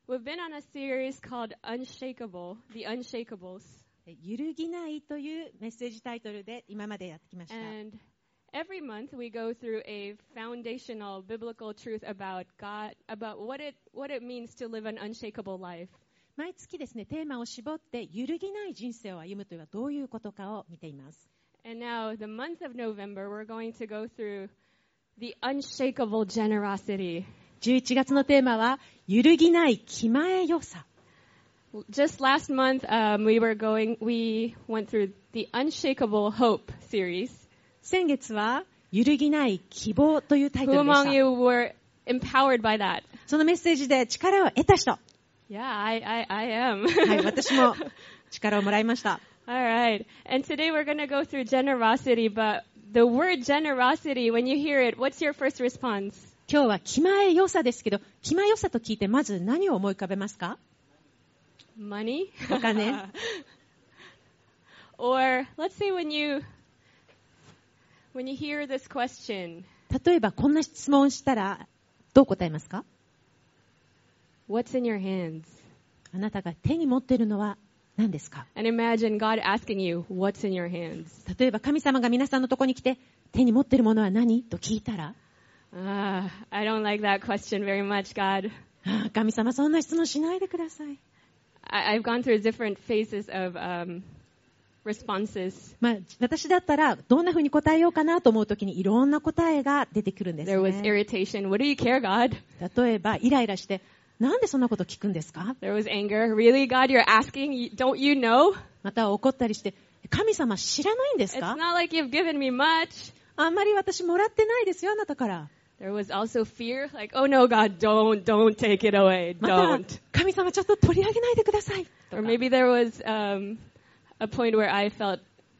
We've been on a series called Unshakable, The Unshakables. 揺るぎないというメッセージタイトルで今までやってきました。 And every month we go through a foundational biblical truth about God, about what it means to live an unshakable life. 毎月ですね、テーマを絞って揺るぎない人生を歩むというのはどういうことかを見ています。 And now, the month of November, we're going to go through the unshakable generosity. 11月のテーマは揺るぎない気前よさ。 Just last month, we went through the Unshakable Hope series. 先月は揺るぎない希望というタイト Who ルでし among た。 you were empowered by that? そのメッセージで力を得た人。 Yeah, I am. はい、私も力をもらいました。 All right. And today we're going to go through generosity, but the word generosity, when you hear it, what's your first response? 今日は気前よさですけど、気前よさと聞いてまず何を思い浮かべますか？ Money? お金。 Or let's say when you hear this question, 例えばこんな質問したらどう答えますか？ what's in your hands? あなたが手に持っているのは何ですか？ And imagine God asking you, what's in your hands? 例えば神様が皆さんのところに来て手に持っているものは何と聞いたら、 I don't like that question very much, God. 神様そんな質問しないでください。 I've gone through different phases of responses. 私だったらどんな風に答えようかなと思うときにいろんな答えが出てくるんです There was ね。 irritation. What do you care, God? 例えばイライラしてなんでそんなこと聞くんですか？ There was anger. Really, God, you're asking? Don't you know? また怒ったりして神様知らないんです It's か？ not like you've given me much. あんまり私もらってないですよあなたから。 There was also fear, like, oh no, God, don't take it away. また Don't. 神様ちょっと取り上げないでください。 Or maybe there was a point where I felt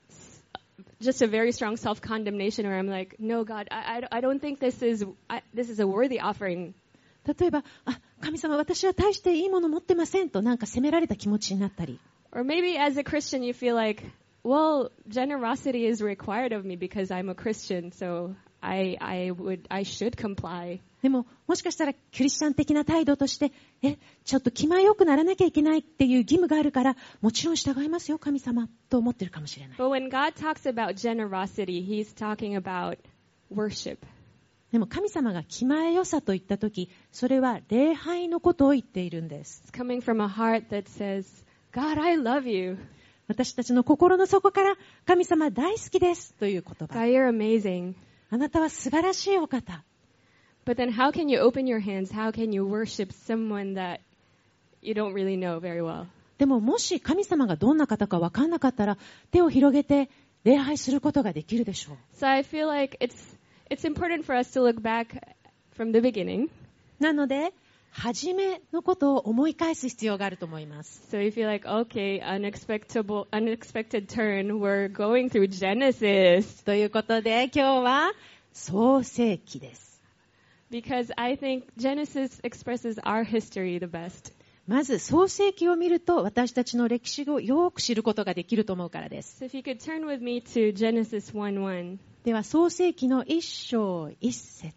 just a very strong self-condemnation where I'm like, no, God, I don't think this is a worthy offering. 例えば神様私は大していいもの持ってませんとなんか責められた気持ちになったり、 Or maybe as a Christian you feel like, well, generosity is required of me because I'm a Christian, so I should comply. でももしかしたらクリスチャン的な態度としてちょっと気前よくならなきゃいけないっていう義務があるからもちろん従いますよ神様と思ってるかもしれない。 But when God talks about generosity, He's talking about worship. でも神様が気前よさと言ったときそれは礼拝のことを言っているんです。 It's coming from a heart that says, God, I love you. 私たちの心の底から神様大好きですという言葉。 God, you're amazing. あなたは素晴らしいお方。 But then how can you open your hands? How can you worship someone that you don't really know very well? でももし神様がどんな方か分かんなかったら手を広げて礼拝することができるでしょう。 So I feel like it's important for us to look back from the beginning. なので初めのことを思い返す必要があると思います。 So you feel like, okay, unexpected turn. We're going through Genesis. ということで今日は創世記です。 Because I think Genesis expresses our history the best. まず創世記を見ると私たちの歴史をよく知ることができると思うからです。 So if you could turn with me to Genesis 1:1. では創世記の一章一節。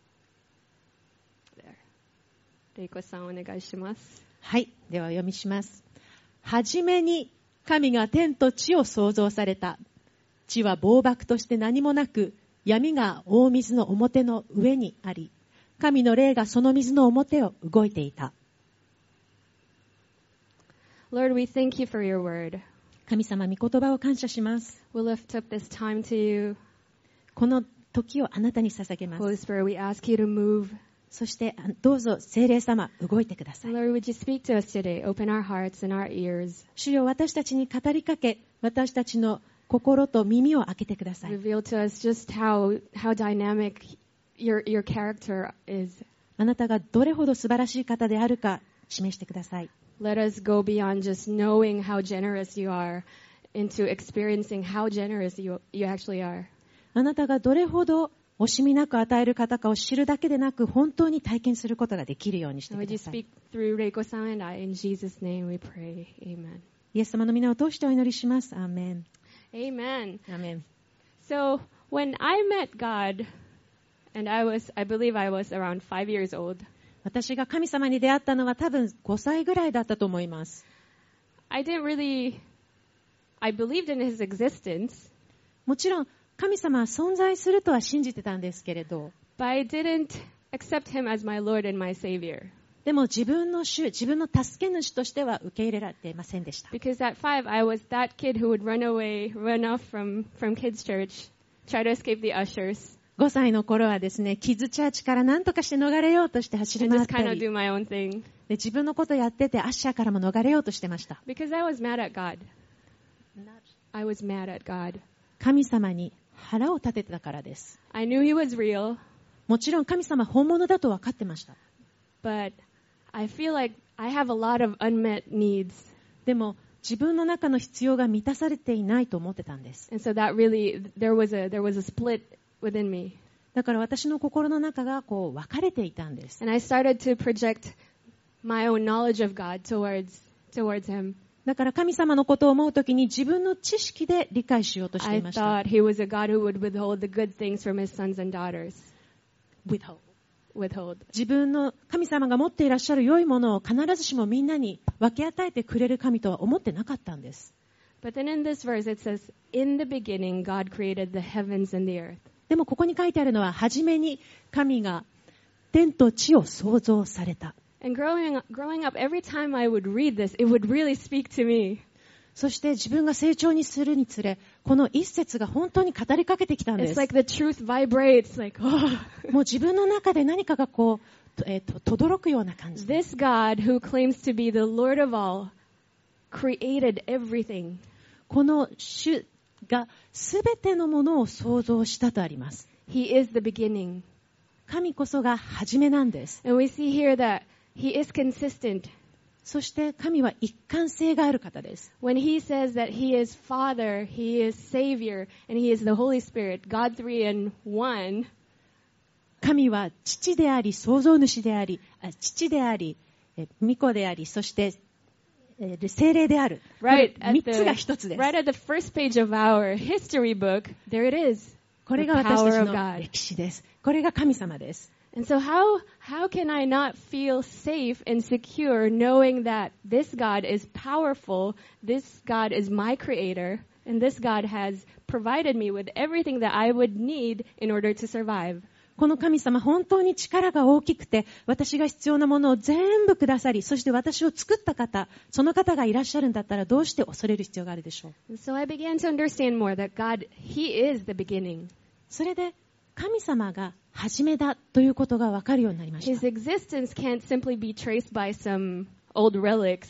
レイコさんお願いします。 はい、ではお読みします。はじめに神が天と地を創造された。地は暴漠として何もなく、闇が大水の表の上にあり、神の霊がその水の表を動いていた。 Lord, we thank you for your word. 神様、御言葉を感謝します。 We'll lift up this time to you. この時をあなたに捧げま Holy す。 Spirit, we ask you to move. そしてどうぞ聖霊様、動いてください。 Lord, would you speak to us today? Open our hearts and our ears. 主よ、私たちに語りかけ、私たちの心と耳を開けてください。 Reveal to us just how dynamic your character is. あなたがどれほど素晴らしい方であるか示してください。 Let us go beyond just knowing how generous you are into experiencing how generous you actually are. あなたがどれほど惜しみなく与える方かを知るだけでなく、本当に体験することができるようにして And く would you ださい。 speak through Reiko-san and I? In Jesus' name we pray. Amen. イエス様の皆を通してお祈りします。アーメン。 Amen. アーメン。 So when I met God, and I believe I was around 5 years old. 私が神様に出会ったのは多分5歳ぐらいだったと思います。 I believed in his existence, もちろん神様は存在するとは信じてたんですけれど、 but I didn't accept him as my Lord and my Savior. でも自分の主、自分の助け主としては受け入れられていませんでした。 Because at 5, I was that kid who would run off from kids' church, try to escape the ushers, 5歳の頃はですね、キッズチャーチから何とかして逃れようとして走り and 回っ just た kind of り、 do my own thing. で自分のことやっててアッシャーからも逃れようとしてました。 Because I was mad at God. I was mad at God. 神様に腹を立ててたからです。 I knew he was real, もちろん神様本物だと分かってました。 but I feel like I have a lot of unmet needs. でも自分の中の必要が満たされていないと思ってたんです。 And so that really, there was a split within me. だから私の心の中がこう分かれていたんです。 And I started to project my own knowledge of God towards him. だから神様のことを思うときに自分の知識で理解しようとして I いました。 thought he was a God who would withhold the good things from his sons and daughters. Withhold. 自分の神様が持っていらっしゃる良いものを必ずしもみんなに分け与えてくれる神とは思ってなかったんです。 But then in this verse it says, in the beginning God created the heavens and the earth. でもここに書いてあるのは、はじめに神が天と地を創造された。 And growing up, every time I would read this, it would really speak to me. そして自分が成長にするにつれ、この一節が本当に語りかけてきたんで It's す。 like the truth vibrates, like, oh. もう自分の中で何かがこう、轟くような感じで。 This God who claims to be the Lord of all created everything. この主がすべてのものを創造したとあります。 He is the beginning. 神こそが初めなんです。 And we see here that He is consistent. そして神は一貫性がある方です。 When He says that He is Father, He is Savior, and He is the Holy Spirit, God three in one, 神は父であり、創造主であり、父であり、御子であり、そして聖霊である。 right 三つが一つです。 right at the first page of our history book, there it is. これが私たちの歴史です。これが神様です。 And so how can I not feel safe and secure knowing that this God is powerful, this God is my creator, and this God has provided me with everything that I would need in order to survive? この神様、本当に力が大きくて、私が必要なものを全部くださり、そして私を作った方、その方がいらっしゃるんだったら、どうして恐れる必要があるでしょう。 So I began to understand more that God, He is the beginning. それで、神様が初めだということが分かるようになりまし His た。 existence can't simply be traced by some old relics.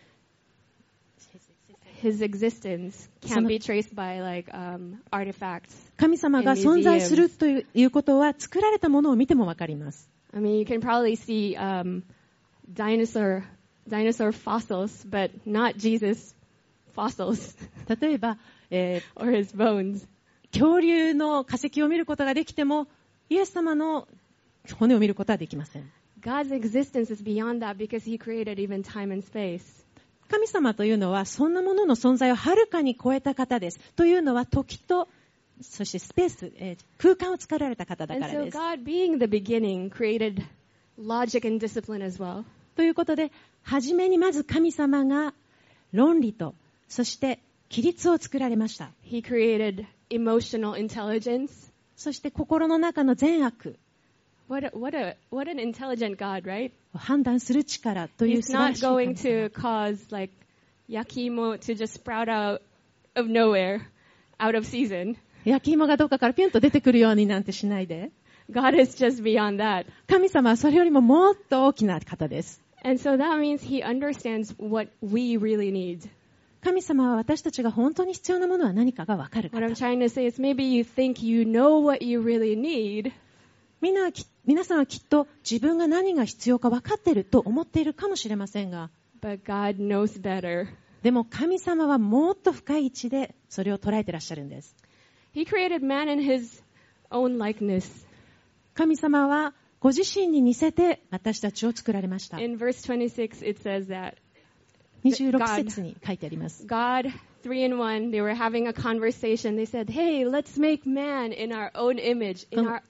His existence can't be traced by like artifacts. 神様が存在するということは、作られたものを見ても分かります。 I mean, you can probably see dinosaur fossils, but not Jesus fossils 例えば、 or his bones. 恐竜の化石を見ることができても、イエス様の骨を見ることはできません。 God's existence is beyond that because He created even time and space. 神様というのは、そんなものの存在をはるかに超えた方です。というのは、時と、そしてスペース、空間を作られた方だか And ら so です。 God, being the beginning, created logic and discipline as well. ということで、はじめにまず神様が論理と、そして規律を作られました。 He created emotional intelligence. そして心の中の善悪 What an intelligent God, right? を判断する力という He's 素晴ら not しい神 going to 様。 cause like yakimo to just sprout out of nowhere, out of season. 焼き芋がどっかからピュンと出てくるようになんてしないで。 God is just beyond that. 神様はそれよりももっと大きな方です。 And so that means He understands what we really need. 神様は私たちが本当に必要なものは何かがわかる What I'm 方。 trying to say is maybe you think you know what you really need, 皆さんはきっと自分が何が必要か分かっていると思っているかもしれませんが、 but God knows better. でも神様はもっと深い位置でそれを捉えていらっしゃるんです。 He created man in His own likeness. 神様はご自身に似せて私たちを作られました。 In verse 26, it says that 26節に書いてあります。 God, three in one, they were having a conversation. They said, hey, let's make man in our own image, in our own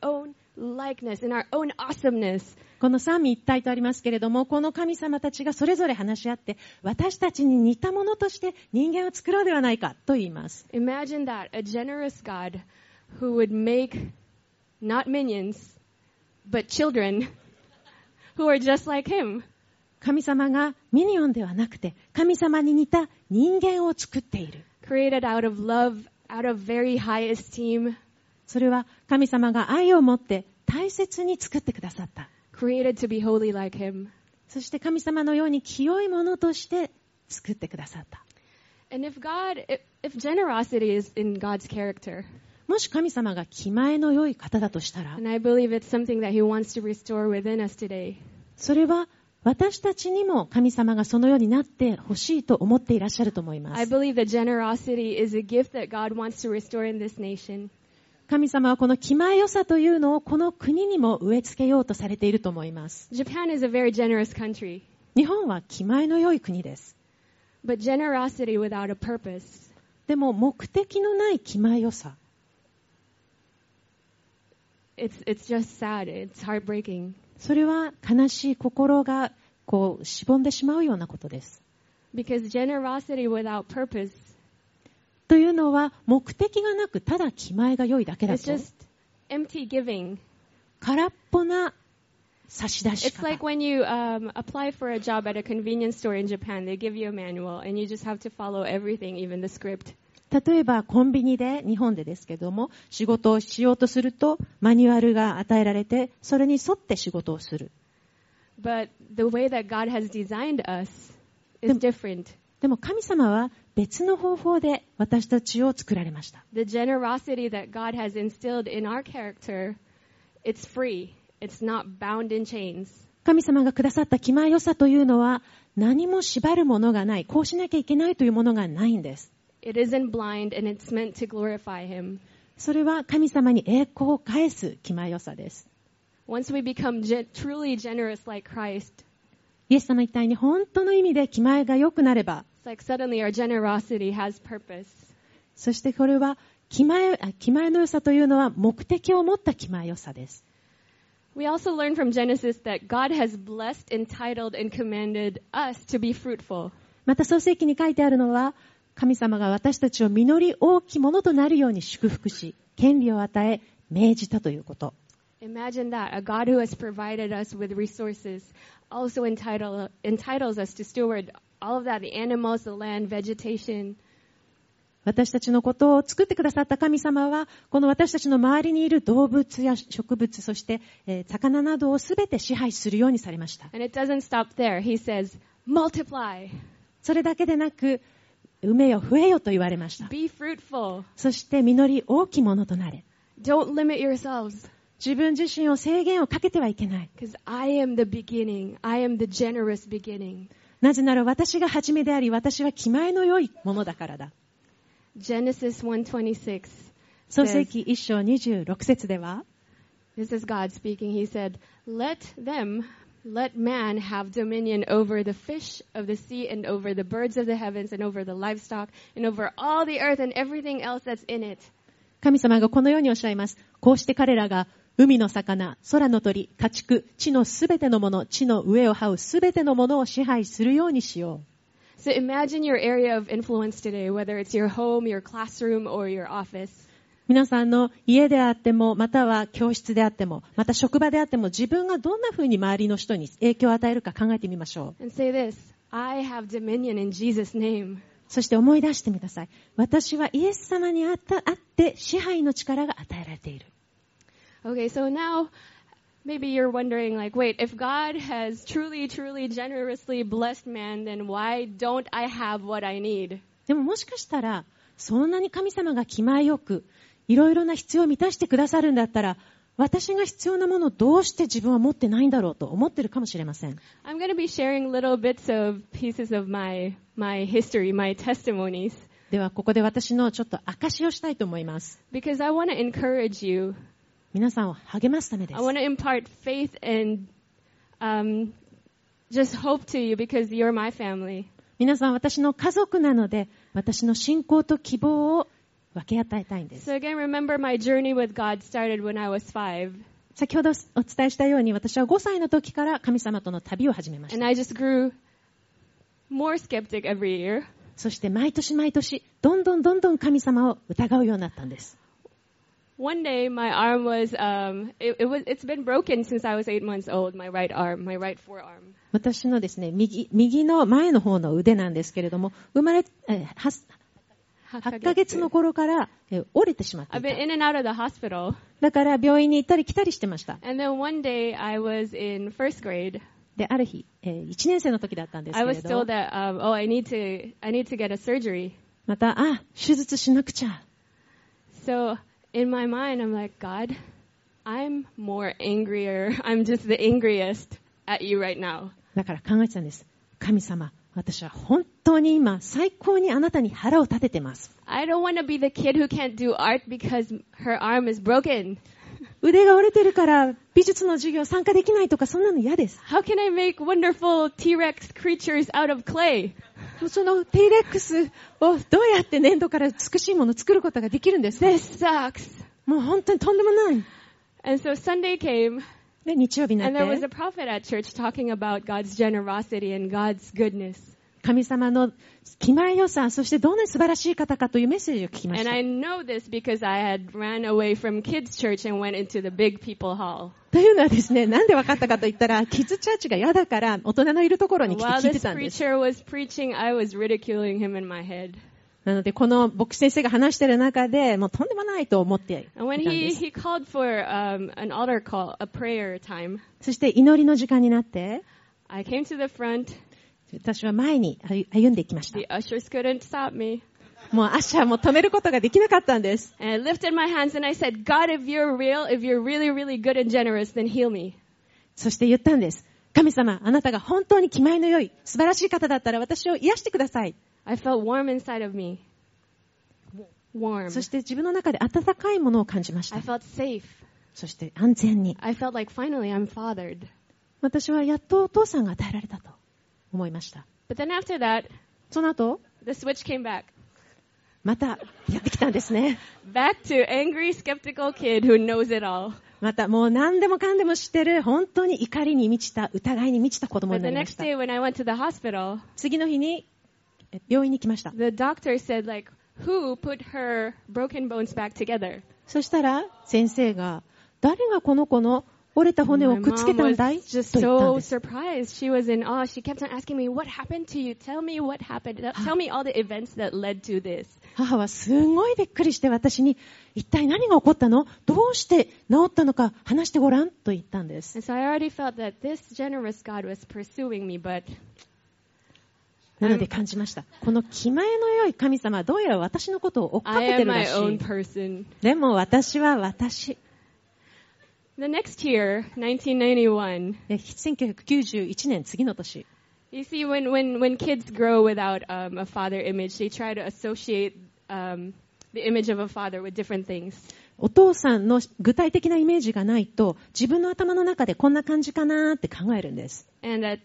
likeness, in our own awesomeness. この三位一体とありますけれども、この神様たちがそれぞれ話し合って、私たちに似たものとして人間を作ろうではないかと言います。 Imagine that, a generous God who would make not minions, but children who are just like him. 神様がミニオンではなくて、神様に似た人間を作っている。 Created out of love, out of very high esteem. それは神様が愛を持って大切に作ってくださった。 Created to be holy like him. そして神様のように清いものとして作ってくださった。 And if generosity is in God's character, もし神様が気前の良い方だとしたら、 and I believe it's something that he wants to restore within us today. それは私たちにも神様がそのようになってほしいと思っていらっしゃると思いま I す。 believe that generosity is a gift that God wants to restore in this nation. 神様はこの気前良さというのをこの国にも植え付けようとされていると思います。 Japan is a very generous country, 日本は気前の良い国です。 but generosity without a purpose, でも目的のない気前良さ、 it's just sad. It's heartbreaking. それは悲しい心がこうしぼんでしまうようなことです。 Because generosity without purpose, というのは目的がなくただ気前が良いだけだ it's と just empty giving. 空っぽな差し出し It's 方。 like when you apply for a job at a convenience store in Japan, they give you a manual and you just have to follow everything, even the script. 例えばコンビニで、日本でですけども、仕事をしようとするとマニュアルが与えられて、それに沿って仕事をする。 But the way that God has designed us is different. でも神様は別の方法で私たちを作られました。 The generosity that God has instilled in our character, it's free. It's not bound in chains. 神様がくださった気前良さというのは何も縛るものがない、こうしなきゃいけないというものがないんです。 It isn't blind and it's meant to glorify Him. それは神様に栄光を返す気前良さです。 Once we become truly generous like Christ, イエス様一体に本当の意味で気前が良くなれば、 it's like suddenly our generosity has purpose. そしてこれは気前の良さというのは目的を持った気前良さです。 We also learn from Genesis that God has blessed, entitled, and commanded us to be fruitful. また創世記に書いてあるのは、神様が私たちを実り大きいものとなるように祝福し、権利を与え、命じたということ。 Imagine that, a God who has provided us with resources also entitles us to steward all of that, the animals, the land, vegetation. 私たちのことを作ってくださった神様は、この私たちの周りにいる動物や植物、そして、魚などをすべて支配するようにされました。 And it doesn't stop there. He says, multiply, それだけでなく、埋めよ増えよと言われました。 be fruitful, そして実り大きいものとなれ。 don't limit yourselves, 自分自身を制限をかけてはいけない。 because I am the beginning. I am the generous beginning. なぜなら私が初めであり、私は気前の良いものだからだ。 Genesis 1:26. 創世記1章26節では、 This is God speaking. He said, let man have dominion over the fish of the sea and over the birds of the heavens and over the livestock and over all the earth and everything else that's in it. 神様がこのようにおっしゃいます。こうして彼らが海の魚、空の鳥、家畜、地のすべてのもの、地の上を這うすべてのものを支配するようにしよう。 So imagine your area of influence today, whether it's your home, your classroom, or your office. 皆さんの家であっても、または教室であっても、また職場であっても、自分がどんな風に周りの人に影響を与えるか考えてみましょう。 And say this, I have dominion in Jesus' name. そして思い出してみてください。私はイエス様にあって支配の力が与えられている。 Okay, so now maybe you're wondering like, wait, if God has truly, truly, generously blessed man, then why don't I have what I need? でももしかしたら、そんなに神様が気前よく、いろいろな必要を満たしてくださるんだったら、私が必要なものをどうして自分は持ってないんだろうと思ってるかもしれません。 I'm going to be sharing little bits of pieces of my history, my testimonies. ではここで私のちょっと証しをしたいと思います。 Because I want to encourage you. 皆さんを励ますためです。 I want to impart faith and just hope to you because you're my family. 皆さん私の家族なので、私の信仰と希望を分け与えたいんです。 So again, remember my journey with God started when I was 5. 先ほどお伝えしたように、私は5歳の時から神様との旅を始めまし And た。 I just grew more skeptic every year. そして毎年毎年、どんどん神様を疑うようになったんです。 One day, my arm was, it's been broken since I was 8 months old, my right arm, my right forearm. 私のですね、右の前の方の腕なんですけれども、生まれ、8ヶ月の頃から折れてしまってい I've た。 been in and out of the hospital. だから病院に行ったり来たりしてました。 And then one day, I was in first grade. で、ある日、1年生の時だったんです I け was れど told that, I need to get a surgery. また、手術しなくちゃ。 So in my mind, I'm like, God, I'm more angrier. I'm just the angriest at you right now. だから考えてたんです。神様、私は本当に今、最高にあなたに腹を立ててます。 I don't want to be the kid who can't do art because her arm is broken. 腕が折れてるから美術の授業参加できないとか、そんなの嫌です。 How can I make wonderful T-Rex creatures out of clay? そのティーレックスをどうやって粘土から美しいものを作ることができるんですか？ This sucks. もう本当にとんでもない。 And so Sunday came, で、日曜日になっ and there was て a prophet at church talking about God's generosity and God's goodness. 神様の気前よさ、そしてどんなに素晴らしい方かというメッセージを聞きまし And た。 I know this because I had ran away from kids' church and went into the big people hall. というのはですね、なんで分かったかと言ったら、キッズチャーチが嫌だから大人のいるところに来て While 聞いて this たんです。 preacher was preaching, I was ridiculing him in my head. なので、この牧師先生が話している中で、もうとんでもないと思っていた And ん when で he す。 called for an altar call, a prayer time, そして祈りの時間になって、 I came to the front. 私は前に歩んでいきました。 The ushers couldn't stop me. もうアッシャーも止めることができなかったんです。 And I lifted my hands and I said, God, if you're real, if you're really, really good and generous, then heal me. そして言ったんです。神様、あなたが本当に気前の良い、素晴らしい方だったら私を癒してください。 I felt warm inside of me. Warm. そして自分の中で温かいものを感じました I。felt safe. そして安全に。 I felt like finally I'm fathered. 私はやっとお父さんが与えられたと思いました。 But then after that, その後、 the switch came back. またやってきたんですね。 Back to angry, skeptical kid who knows it all. またもう何でもかんでも知ってる、本当に怒りに満ちた、疑いに満ちた子供 But に the なりま next した。 day when I went to the hospital, 次の日に病院に来ました。 the doctor said, like, who put her broken bones back together? そしたら先生が、誰がこの子の折れた骨を My くっつけ mom たん was だいと just 言ったん so です。 surprised. She was in awe. She kept on asking me, what happened to you? Tell me what happened. Tell me all the events that led to this. 母はすごいびっくりして私に、一体何が起こったの？どうして治ったのか話してごらんと言ったんです。 And so I already felt that this generous God was pursuing me, but なので感じました。この気前の良い神様はどうやら私のことを追っか I けて am るら my し own い。 person. でも私は私。 The next year, 1991, 1991年次の年。 you see, when kids grow without a father image, they try to associate the image of a father with different things. お父さんの具体的なイメージがないと、自分の頭の中でこんな感じかなって考えるんです。 And at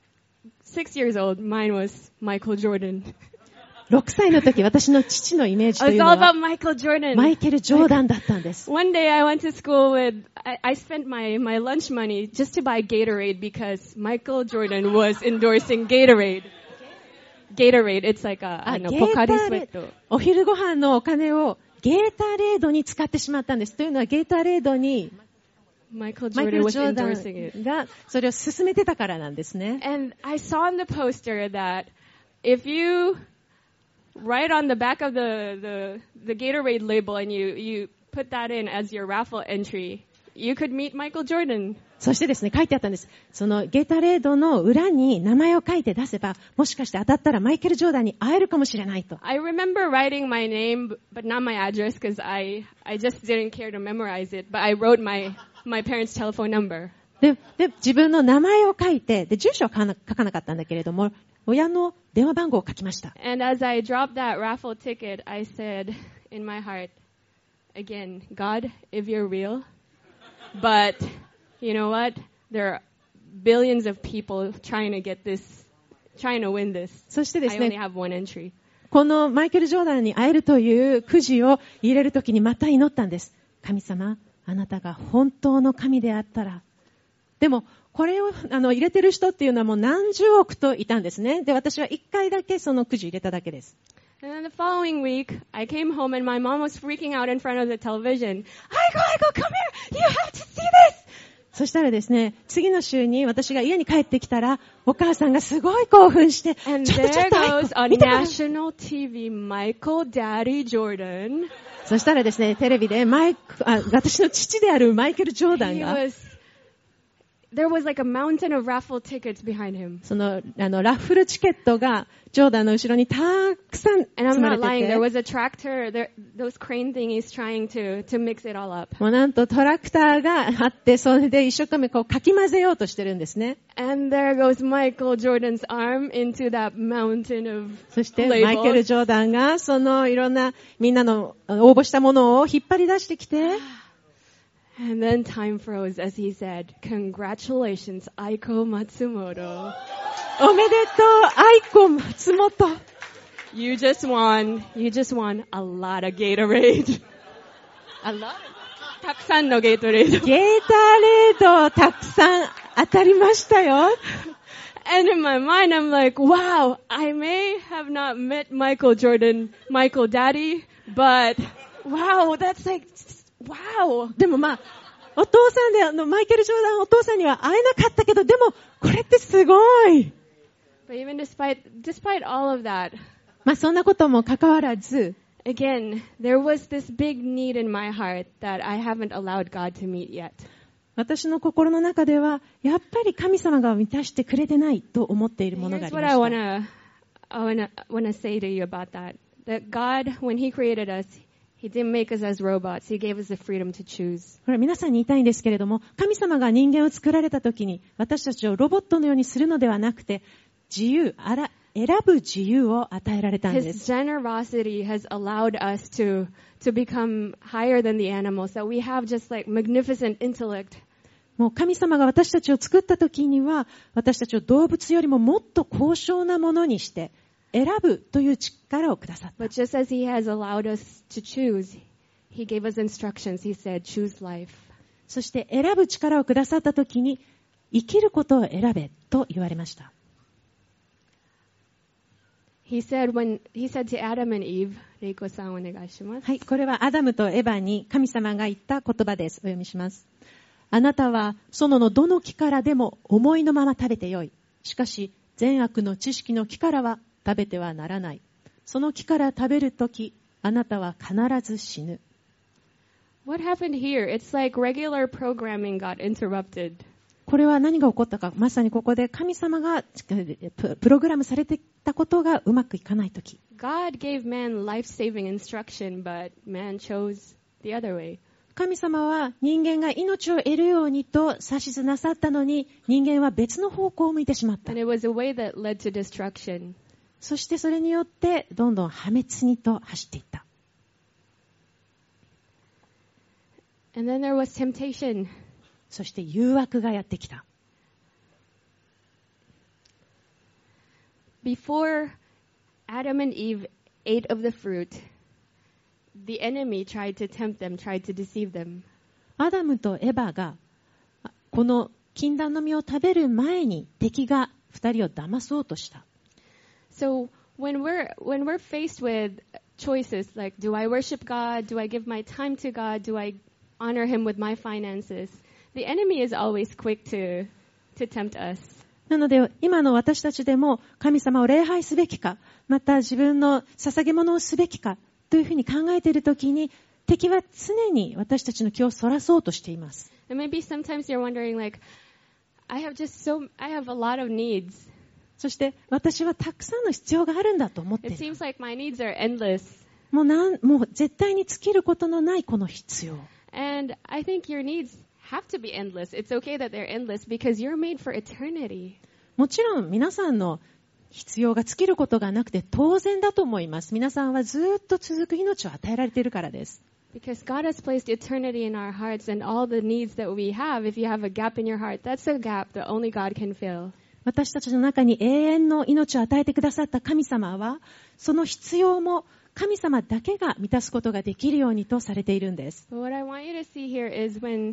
6 years old, mine was Michael Jordan. 6歳の時、私の父のイメージと I いう was の all は about Michael Jordan. マイケル・ジョーダンだったんです。 One day I went to school with, I spent my lunch money just to buy Gatorade because Michael Jordan was endorsing Gatorade. Gatorade, it's like a ゲータ Pocari レー Sweat. お昼ご飯のお金をゲータレードに使ってしまったんです。というのはゲータレードに Michael マイケ Jordan ル・ was ジョーダ endorsing it. ンがそれを進めてたからなんですね。 And I saw in the poster that if you write on the back of the Gatorade label and you put that in as your raffle entry, you could meet Michael Jordan. そしてですね、書いてあったんです。そのゲータレードの裏に名前を書いて出せば、もしかして当たったらマイケル・ジョーダンに会えるかもしれないと。 I remember writing my name, but not my address because I just didn't care to memorize it. But I wrote my parents' telephone number. で、自分の名前を書いて、で、住所は書かなかったんだけれども、親の電話番号を書きました。 And as I dropped that raffle ticket, I said in my heart, again, God, if you're real, but you know what? There are billions of people trying to get this, trying to win this. そしてです I only ね、 have one entry. このマイケル・ジョーダンに会えるというくじを入れるときにまた祈ったんです。神様、 あなたが本当の神であったら。でも、これを入れてる人っていうのはもう何十億といたんですね。で、私は1回だけそのくじ入れただけです。 And then the following week, I came home and my mom was freaking out in front of the television. Aiko, come here! You have to see this! そしたらですね、次の週に私が家に帰ってきたら、お母さんがすごい興奮して、 And ちょっと there アイ goes コ on 見てください。 national TV, Michael Daddy Jordan. そしたらですね、テレビで私の父であるマイケル・ジョーダンが、 There was like a mountain of raffle tickets behind him. そのラッフルチケットがジョーダンの後ろにたくさん And I'm 積まれ not て lying, て、 there was a tractor, those crane thingies trying to mix it all up. もうなんとトラクターがあって、それで一生懸命こうかき混ぜようとしてるんですね。 And there goes Michael Jordan's arm into that mountain of そしてマイケル・ labels. ジョーダンがそのいろんなみんなの応募したものを引っ張り出してきて、 And then time froze as he said, "Congratulations, Aiko Matsumoto. おめでとう、アイコ松本。 You just won a lot of Gatorade." A lot? たくさんのゲートレード。 ゲーターレードたくさん当たりましたよ。 And in my mind, I'm like, wow, I may have not met Michael Jordan, Michael Daddy, but wow, that's like, wow. でもまあ、お父さんで、マイケル・ジョーダンお父さんには会えなかったけど、でも、これってすごい。 But even despite all of that, まあそんなことも関わらず、 again, there was this big need in my heart that I haven't allowed God to meet yet. 私の心の中では、やっぱり神様が満たしてくれてないと思っているものがあ Here's り what ま I した。 wanna say to you about that. That God, when He created us, He didn't make us as robots. He gave us the freedom to choose. これ皆さんに言いたいんですけれども、神様が人間を作られた時に、私たちをロボットのようにするのではなくて、選ぶ自由を与えられたんで His す。 generosity has allowed us to become higher than the animals. That we have just like magnificent intellect. もう神様が私たちを作った時には、私たちを動物よりももっと高尚なものにして、選ぶという力をくださった。 But just as He has allowed us to choose, He gave us instructions. He said, choose life. そして選ぶ力をくださった時に、生きることを選べと言われました。 He said to Adam and Eve, Reiko-san, お願いします。 はい、これはアダムとエバに神様が言った言葉です。お読みします。あなたは園のどの木からでも思いのまま食べてよい。しかし善悪の知識の木からは食べてはならない。その木から食べるとき、あなたは必ず死ぬ。 What happened here? It's like regular programming got interrupted. これは何が起こったか、まさにここで神様がプログラムされていたことがうまくいかないとき。 God gave man life-saving instruction, but man chose the other way. 神様は人間が命を得るようにと指図なさったのに、人間は別の方向を向いてしまった。 And it was a way that led to destruction. そしてそれによってどんどん破滅にと走っていった。 And then there was temptation. そして誘惑がやってきた。 Before Adam and Eve ate of the fruit, the enemy tried to tempt them, tried to deceive them. アダムとエバがこの禁断の実を食べる前に敵が二人を騙そうとした。 So when we're faced with choices like, do I worship God? Do I give my time to God? Do I honor Him with my finances? The enemy is always quick to tempt us. なので今の私たちでも神様を礼拝すべきか、また自分の捧げ物をすべきかというふうに考えているときに、敵は常に私たちの気をそらそうとしています。 And maybe sometimes you're wondering like, I have a lot of needs. そして私はたくさんの必要があるんだと思ってい It る。 seems like my needs are endless. もう絶対に尽きることのないこの必要。 And I think your needs have to be endless. It's okay that they're endless because you're made for eternity. もちろん皆さんの必要が尽きることがなくて当然だと思います。皆さんはずっと続く命を与えられているからです。 Because God has placed eternity in our hearts and all the needs that we have. If you have a gap in your heart, that's a gap that only God can fill. 私たちの中に永遠の命を与えてくださった神様は、その必要も神様だけが満たすことができるようにとされているんです。 But what I want you to see here is when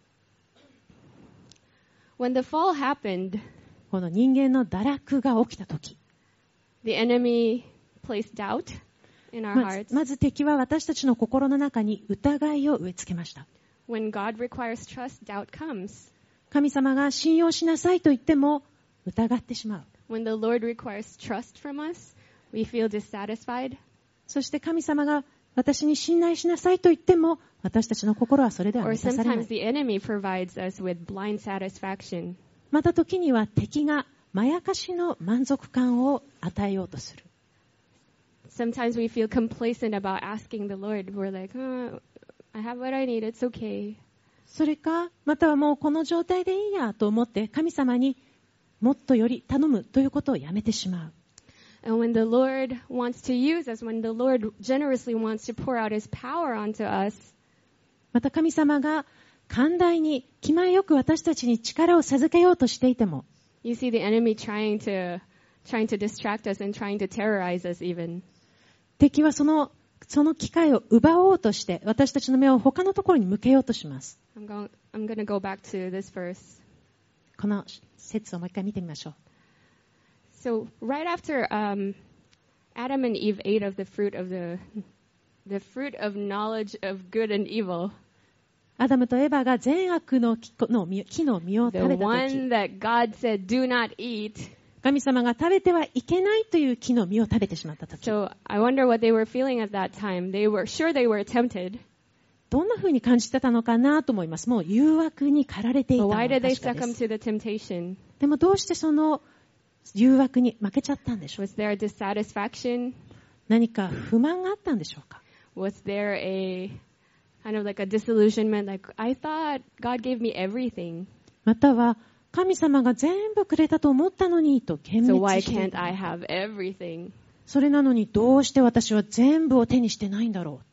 the fall happened, この人間の堕落が起きたとき、 the enemy placed doubt in our ま hearts. ず敵は私たちの心の中に疑いを植え付けました。 When God requires trust, doubt comes. 神様が信用しなさいと言っても疑ってしまう。 When the Lord requires trust from us, we feel dissatisfied. そして神様が私に信頼しなさいと言っても私たちの心はそれでは Or 満たされな sometimes い。 the enemy provides us with blind satisfaction. また時には敵がまやかしの満足感を与えようとする。 Sometimes we feel complacent about asking the Lord. We're like, I have what I need, it's okay. それかまたはもうこの状態でいいやと思って神様にもっとより頼むということをやめてしまう。 And when the Lord wants to use us, when the Lord generously wants to pour out His power onto us, また神様が寛大に気前よく私たちに力を授けようとしていても、 you see the enemy trying to distract us and trying to terrorize us even. 敵はその機会を奪おうとして私たちの目を他のところに向けようとします。 I'm going to go back to this verse. この説をもう一回見てみましょう。 So right after Adam and Eve ate of the fruit of knowledge of good and evil, アダムとエバが善悪の木の実を the 食べた one 時、 that God said do not eat. 神様が食べてはいけないという木の実を食べてしまった時、 So I wonder what they were feeling at that time. They were tempted. どんな風に感じてたのかなと思います。もう誘惑に駆られていた But のは why did they 確か succumb です。 to the temptation? でもどうしてその誘惑に負けちゃったんでしょう。 Was there a dissatisfaction? 何か不満があったんでしょうか。 Was there a kind of like a disillusionment? Like, I thought God gave me everything. または神様が全部くれたと思ったのにと幻 So why 滅してい can't た。 I have everything? それなのにどうして私は全部を手にしてないんだろうって。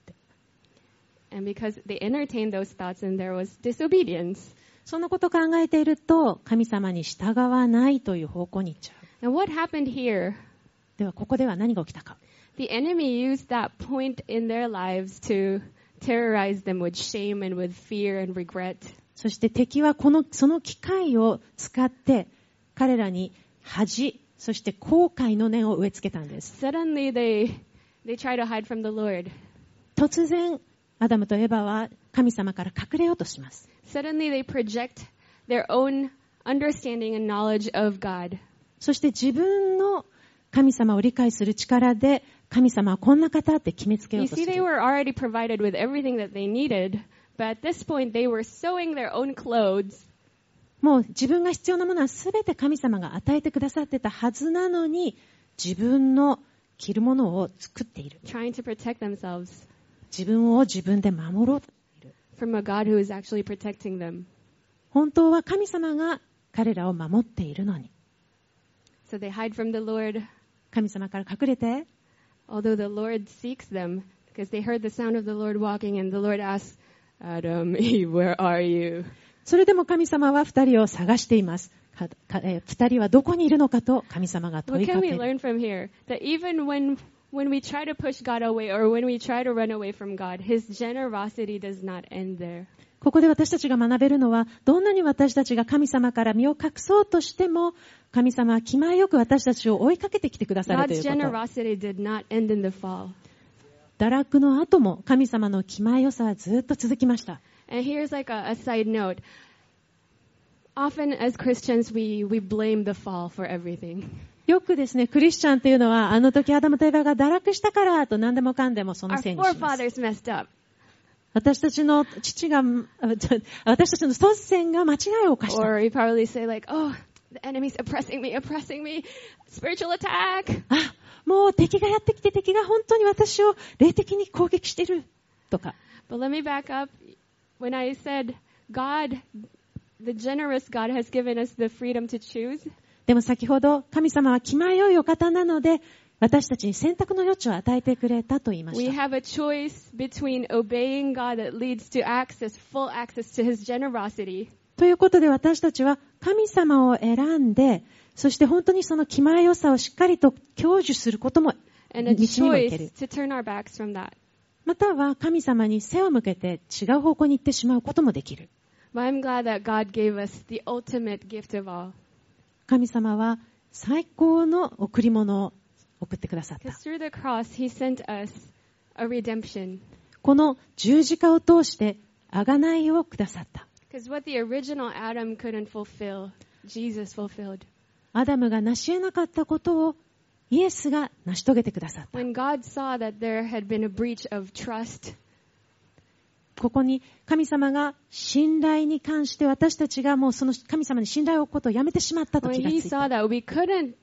And because they entertained those thoughts and there was disobedience. そのことを考えていると神様に従わないという方向に行っちゃう。 And what happened here? ではここでは何が起きたか。 The enemy used that point in their lives to terrorize them with shame and with fear and regret. そして敵はその機会を使って彼らに恥、そして後悔の念を植え付けたんです。 Suddenly they try to hide from the Lord. 突然アダムとエバは神様から隠れようとします。 Suddenly they project their own understanding and knowledge of God. そして自分の神様を理解する力で神様はこんな方って決めつけよ You うとす see, they る。 were already provided with everything that they needed, but at this point they were sewing their own clothes. もう自分が必要なものは全て神様が与えてくださってたはずなのに自分の着るものを作っている。 Trying to protect themselves 自分を自分で守ろうとしている。 from a God who is actually protecting them. 本当は神様が彼らを守っているのに。 So they hide from the Lord, 神様から隠れて、 although the Lord seeks them, because they heard the sound of the Lord walking, and the Lord asks, Adam, Eve, where are you? それでも神様は二人を探しています。二人はどこにいるのかと神様が What 問い can か we ける。 learn from here? That even when we try to push God away or when we try to run away from God, His generosity does not end there. ここで私たちが学べるのは、どんなに私たちが神様から身を隠そうとしても、神様は気前よく私たちを追いかけてきてくださるとい God's うこと。 generosity did not end in the fall. 堕落の後も神様の気前よさはずっと続きました。 And here's like a side note. Often as Christians, we blame the fall for everything. よくですね、クリスチャンというのは、あの時アダムとエバが堕落したからと何でもかんでもその Our せいにします。 forefathers messed up. 私たちの父が、私たちの祖先が間違いを犯した。 Or you probably say like, oh, the enemy's oppressing me. Spiritual attack. あ、もう敵がやってきて敵が本当に私を霊的に攻撃しているとか。 But let me back up. When I said God, the generous God has given us the freedom to choose. でも先ほど神様は気前よいお方なので私たちに選択の余地を与えてくれたと言いまし We た。 have a choice between obeying God that leads to full access to His generosity. ということで私たちは神様を選んで、そして本当にその気前よさをしっかりと享受することも And a 道にも行け choice る。 to turn our backs from that. または神様に背を向けて違う方向に行ってしまうこともできる。 But I'm glad that God gave us the ultimate gift of all. 神様は最高の贈り物を送ってくださった。 Because through the cross, He sent us a redemption. この十字架を通して贖いをくださった。 Because what the original Adam couldn't fulfill, Jesus fulfilled. アダムが成し得なかったことをイエスが成し遂げてくださった。 When God saw that there had been a breach of trust, ここに神様が信頼に関して私たちがもうその神様に信頼を置くことをやめてしまったと when 気がつ He い saw た。 that we couldn't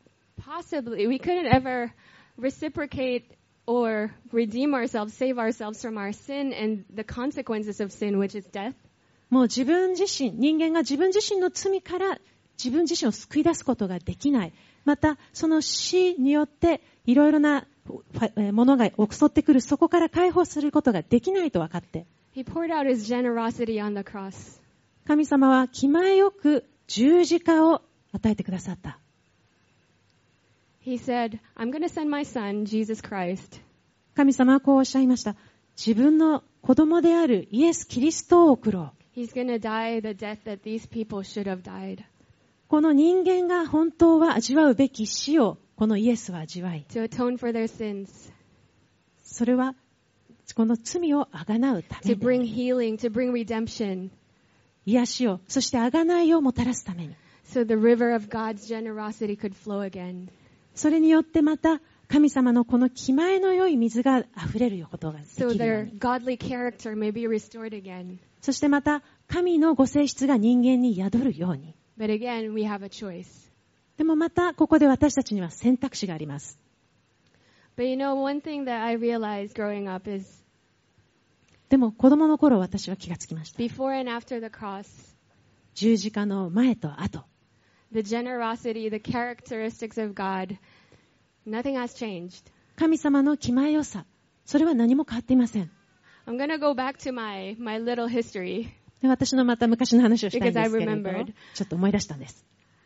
ever reciprocate or redeem ourselves, save ourselves from our sin and the consequences of sin, which is death. もう自分自身、人間が自分自身の罪から自分自身を救い出すことができない。また、その死によっていろいろなものが襲ってくる、そこから解放することができないと分かって、 He poured out His generosity on the cross. 神様は気前よく十字架を与えてくださった。 He said, I'm going to send my son, Jesus Christ. 神様はこうおっしゃいました。自分の子供であるイエス・キリストを送ろう。 He's going to die the death that these people should have died. この人間が本当は味わうべき死をこのイエスは味わい、 To atone for their sins. それはこの罪をあがなうため To bring に、 healing. To bring redemption. 癒しを、そしてあがないをもたらすために、 So the river of God's generosity could flow again. それによってまた神様のこの気前の良い水が溢れることがで So きるよう their に、 godly character may be restored again. そしてまた神のご性質が人間に宿るように。 But again, we have a choice. でもまたここで私たちには選択肢があります。 But you know, one thing that I realized growing up is でも子供の頃私は気がつきました。 before and after the cross, 十字架の前と後、 the generosity, the characteristics of God, nothing has changed. 神様の気前よさ、それは何も変わっていません。 I'm going to go back to my little history. で、私のまた昔の話をしたいんですけれど Because I remembered. ちょっと思い出したんです。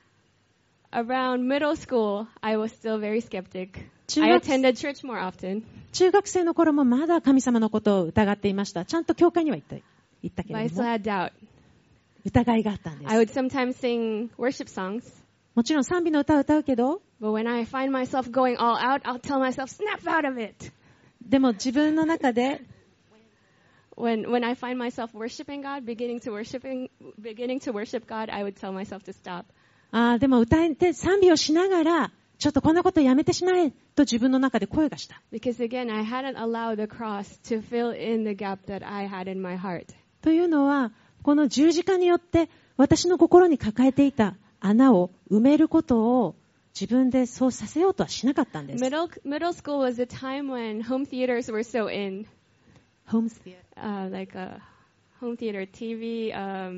Around middle school, I was still very skeptic. Junior- I attended church more often, 中学生の頃もまだ神様のことを疑っていました。ちゃんと教会には行ったけ but I れど still も、 had doubt. 疑いがあったんで I す。 would sometimes sing worship songs, もちろん賛美の歌を歌うけど、 but when I find myself going all out, I'll tell myself, snap out of it. でも自分の中で、 When I find myself worshiping God, beginning to worship God, I would tell myself to stop. でも歌えて賛美をしながら、ちょっとこんなことやめてしまえと自分の中で声がした。 Because again, I hadn't allowed the cross to fill in the gap that I had in my heart. というのは、この十字架によって私の心に抱えていた穴を埋めることを自分でそうさせようとはしなかったんです。 Middle school was a time when home theaters were so in. ホームステ Like home theater, TV,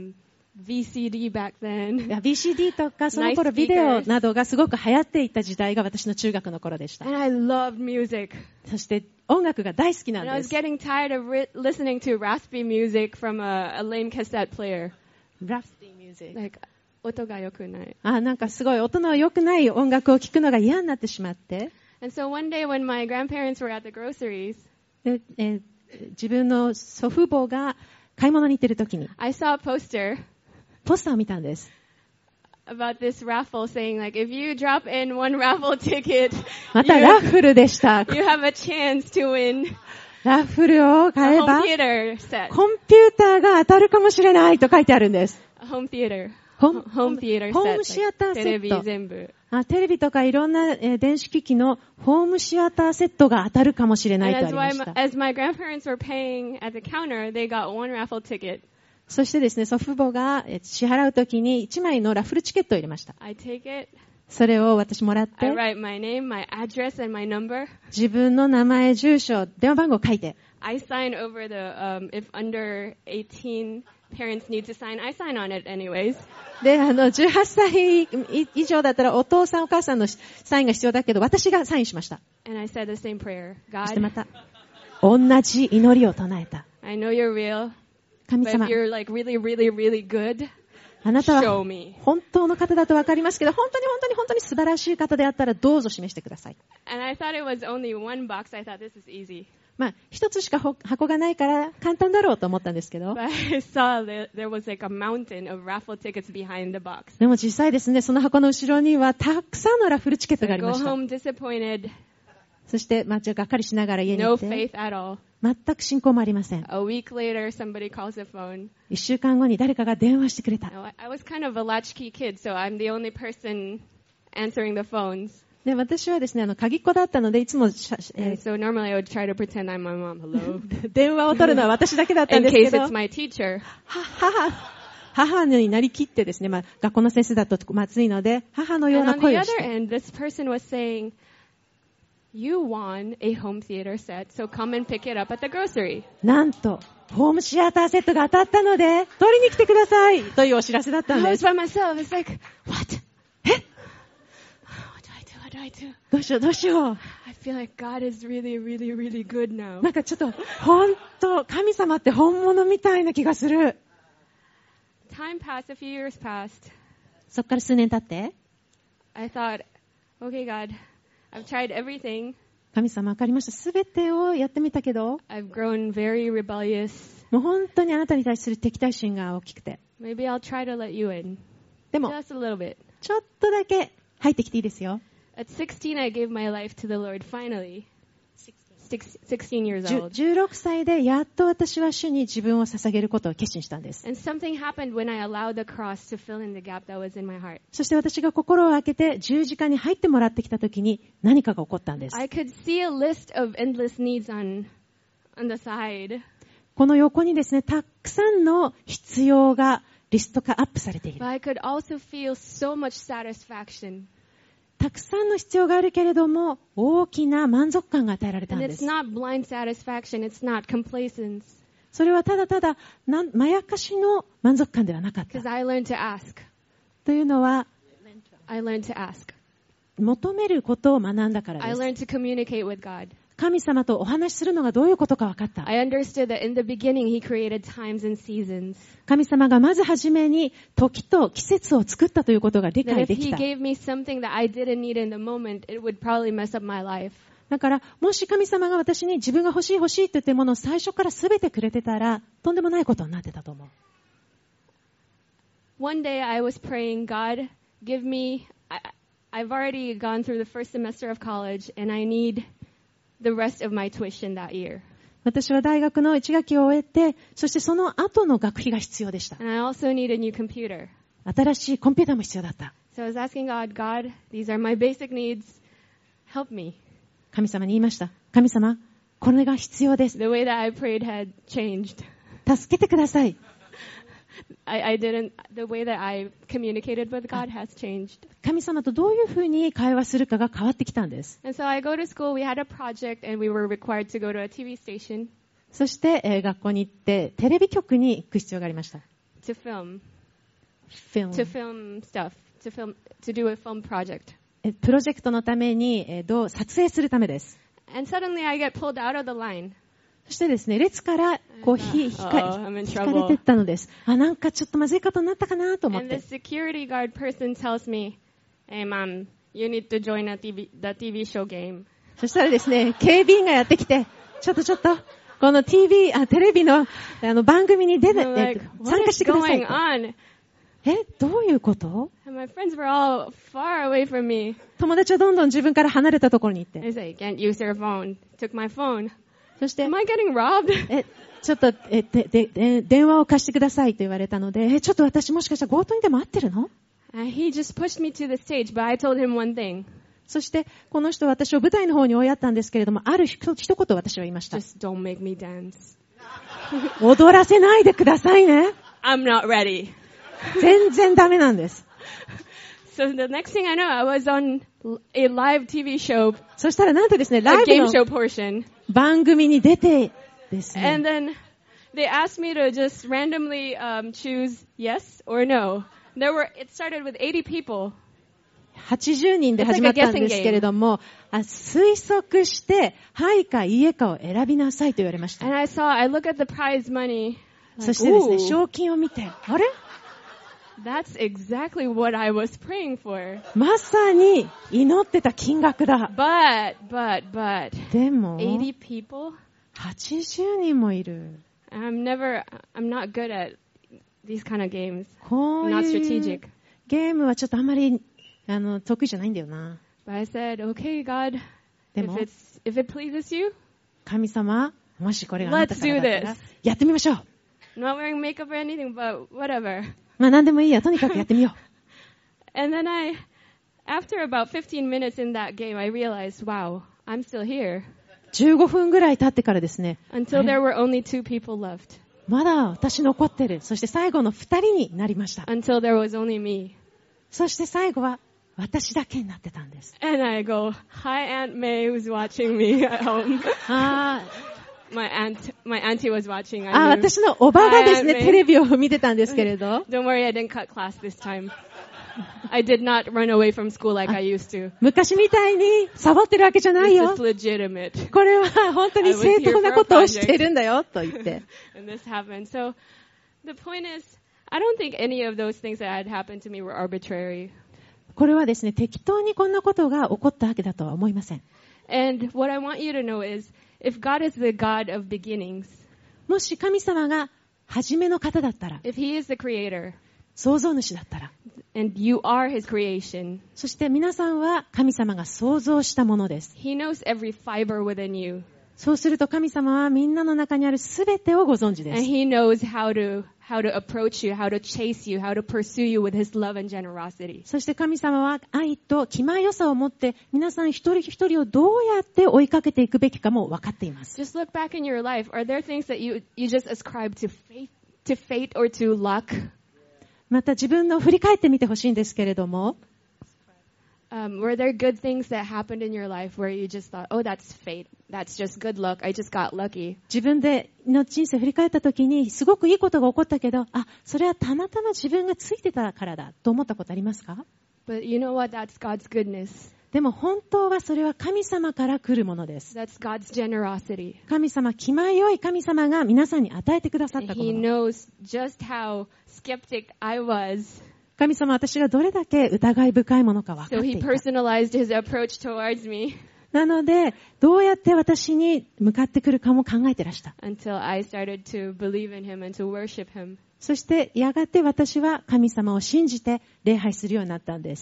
VCD back then. BCD とかその Nice 頃ビデオ speakers. などがすごく流行っていた時代が私の中学の頃でした。 And I loved music. そして音楽が大好きな And ん I で was す。 getting tired of listening to raspy music from a lame cassette player. ラフティミュージック。 Like, 音が良くない. なんかすごい音の良くない音楽を聴くのが嫌になってしまって、 And so one day when my grandparents were at the groceries, で自分の祖父母が買い物に行ってる時に I saw a poster ポスターを見たんです。 about this raffle saying like, if you drop in one raffle ticket, またラッフルでした。 you have a chance to win ラッフルを a 買え home ば theater set. コンピューターが当たるかもしれないと書いてあるんです。 A home theater. ホ Home theater ホー set. ムシアターセット。 テレビ全部。 テレビとかいろんな、電子機器のホームシアターセットが当たるかもしれない And とありました。 as my grandparents were paying at the counter, they got one raffle ticket. そしてですね、祖父母が支払うときに1枚のラッフルチケットを入れました。 I take it, それを私もらっ I て、 write my name, my address, and my number. 自分の名前、住所、電話番号を書いて、 I sign over if under 18 parents need to sign, I sign on it anyways. で、18歳以上だったらお父さんお母さんのサインが必要だけど、私がサインしました。 And I said the same prayer. そしてま God, た、同じ祈りを唱えた。 I know you're real, 神 but 様 if、you're like really, really, really good, あなた show は me. 本当の方だとわかりますけど、本当に素晴らしい方であったらどうぞ示してください。 And I thought it was only one box. I thought this is easy. まあ、一つしか箱がないから簡単だろうと思ったんですけど、 But I saw that there was like a mountain of raffle tickets behind the box. でも実際ですね、その箱の後ろにはたくさんのラッフルチケット So があ I り go ました。 home disappointed, そして、まあ、がっかりしながら家に行 no って、 faith at all. 全く信仰もありません。 A week later, somebody calls the phone. 1週間後に誰かが電話してくれた。 Now, I was kind of a latchkey kid, so I'm the only person answering the phones. で、私はですね、鍵っ子だったので、いつも、 And so normally I would try to pretend I'm my mom. Hello. 電話を取るのは私だけだったん In ですけ case ど it's、my teacher. 母になりきってですね、まあ、学校の先生だとまずいので、母のよう And な on 声 the を other して、 end, this person was saying, you won a home theater set, so come and pick it up at the grocery. なんと、ホームシアターセットが当たったので、取りに来てくださいというお知らせだったん I で was す。 by myself. It's like, what? え What do I do? どうしようどうしよう。 I feel like God is really, really, really good now. なんかちょっと、本当神様って本物みたいな気がする。 Time passed, a few years passed. そっから数年経って、 I thought, okay, God, I've tried everything. 神様わかりました。すべてをやってみたけど、 I've grown very rebellious. もう本当にあなたに対する敵対心が大きくて。 Maybe I'll try to let you in. でも、 Just a little bit. ちょっとだけ入ってきていいですよ。 At 16, I gave my life to the Lord, finally. 16 years old. 16歳でやっと私は主に自分を捧げることを決心したんです。 And something happened when I allowed the cross to fill in the gap that was in my heart. そして私が心を開けて十字架に入ってもらってきたときに何かが起こったんです。 I could see a list of endless needs on the side. この横にですね、たくさんの必要がリスト化アップされている But。I could also feel so much satisfaction. たくさんの必要があるけれども、大きな満足感が与えられたん And で it's す。 not blind satisfaction. It's not complacence. それはただただまやかしの満足感ではなかった。 Because I learned to ask. というのは、 I learned to ask. 求めることを学んだから I です。 learned to communicate with God. 神様とお話しするのがどういうことか分かった。 I understood that in the beginning He created times and seasons. 神様がまずはじめに時と季節を作ったということが理 That 解 if でき He た。 gave me something that I didn't need in the moment, it would probably mess up my life. だから、もし神様が私に自分が欲しいと言ってるものを最初から全てくれてたら、とんでもないことになってたと思う。 One day I was praying, God, give me, I've already gone through the first semester of college and I need the rest of my tuition that year. 私は大学の1学期を終えて、そしてその後の学費が必要でした。 And I also need a new computer. 新しいコンピューターも必要だった。 So I was asking God, God, these are my basic needs. Help me. 神様に言いました。神様、これが必要です。 The way that I prayed had changed. 助けてください。 the way that I communicated with God has changed. 神様とどういうふうに会話するかが変わってきたんです。 And so I go to school, we had a project and we were required to go to a TV station そして、学校に行ってテレビ局に行く必要がありました。 to film stuff, to do a film project. プロジェクトのために、撮影するためです。 And suddenly I get pulled out of the line. そしてですね、列からこう引かれていったのです。なんかちょっとまずいことになったかなと思っ And て。 the security guard person tells me, hey mom, you need to join the TV show game. そしたらですね、警備員がやってきて、ちょっと、このテレビの、番組に参加してください Going on? どういうこと？ And my friends were all far away from me. 友達はどんどん自分から離れたところに行って。 They say, can't use your phone. Took my phone. そして、 Am I getting robbed? ちょっと、電話を貸してくださいと言われたので、ちょっと私もしかしたら強盗にでも遭ってるの？ He just pushed me to the stage, but I told him one thing. そして、この人は私を舞台の方に追いやったんですけれども、ある一言私は言いました。 Just don't make me dance. 踊らせないでくださいね。 I'm not ready. 全然ダメなんです。 So the next thing I know, I was on a live TV show, そしたらなんとですね、ラ a イブ game の show portion. 番組に出てですね。 And then they asked me to just randomly choose yes or no. It started with 80 people. 80人で始まったんですけれども、推測して、はいかいいえかを選びなさいと言われました。 And I look at the prize money. そしてですね、 Ooh. 賞金を見て、あれ That's exactly what I was praying for. まさに祈ってた金額だ。 But, でも、 80 people? 80人もいる。 I'm not good at these kind of games. こう Not いう strategic. ゲームはちょっとあんまり得意じゃないんだよな。 But I said, okay, God, でも、 if it pleases you, 神様、もしこれがあなたからだった Let's do ら this. やってみましょう。 I'm not wearing makeup or anything, but whatever. まあ何でもいいや、とにかくやってみよう。 And then after about 15 minutes in that game, I realized, wow, I'm still here. 15分ぐらい経ってからですね、 Until there were only 2 people left. まだ私残ってる。そして最後の2人になりました。 Until there was only me. そして最後は私だけになってたんです。 And I go, hi, Aunt May, who's watching me at home. あ My auntie was watching. あ、 I knew. 私のおばがですね、 はいテレビを見てたんですけれど、 Don't worry, I didn't cut class this time. I did not run away from school like I used to. 昔みたいにサボってるわけじゃない This よ is。legitimate. これは本当に正当なことをしているんだよ、と言って。 And this happened. So the point is, I don't think any of those things that had happened to me were arbitrary. これはですね、適当にこんなことが起こったわけだとは思いません。 And what I want you to know is, if God is the God of beginnings, もし神様が初めの方だったら、 if He is the creator, 創造主だったら、 and you are His creation, そして皆さんは神様が創造したものです。 He knows every fiber within you. そうすると神様はみんなの中にあるすべてをご存知で And す。 He knows how to approach you, how to chase you, how to pursue you with His love and generosity. そして神様は愛と気前よさを持って皆さん一人一人をどうやって追いかけていくべきかも分かっています。 Just look back in your life. Are there things that you just ascribe to fate or to luck? また自分の振り返ってみてほしいんですけれども、 Were there good things that happened in your life where you just thought, oh, that's fate. That's just good luck. I just got lucky. 自分での人生を振り返った時にすごくいいことが起こったけど、あ、それはたまたま自分がついてたからだと思ったことありますか？ But you know what? That's God's goodness. でも本当はそれは神様から来るものです。 That's God's generosity. 神様、気前よい神様が皆さんに与えてくださっ And たも He の。 knows just how skeptic I was. 神様、私がどれだけ疑い深いものか分か So って He いた。 personalized His approach towards me なので、どうやって私に向かってくるかも考えてらした。 until I started to believe in Him and to worship Him. そしてやがて私は神様を信じて礼拝するようになったんです。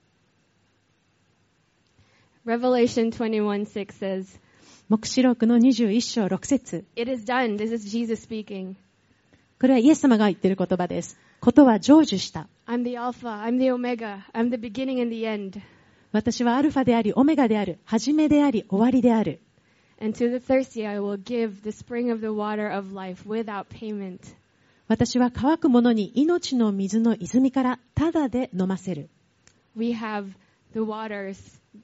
Revelation 21:6 says, 黙示録の21章6節。 It is done. This is Jesus speaking. これはイエス様が言っている言葉です。ことは成就した。 I'm the Alpha. I'm the Omega. I'm the beginning and the end. 私はアルファであり、オメガである、始めであり、終わりである。 And to the thirsty I will give the spring of the water of life without payment. 私は乾く者に命の水の泉からただで飲ませる。 We have the waters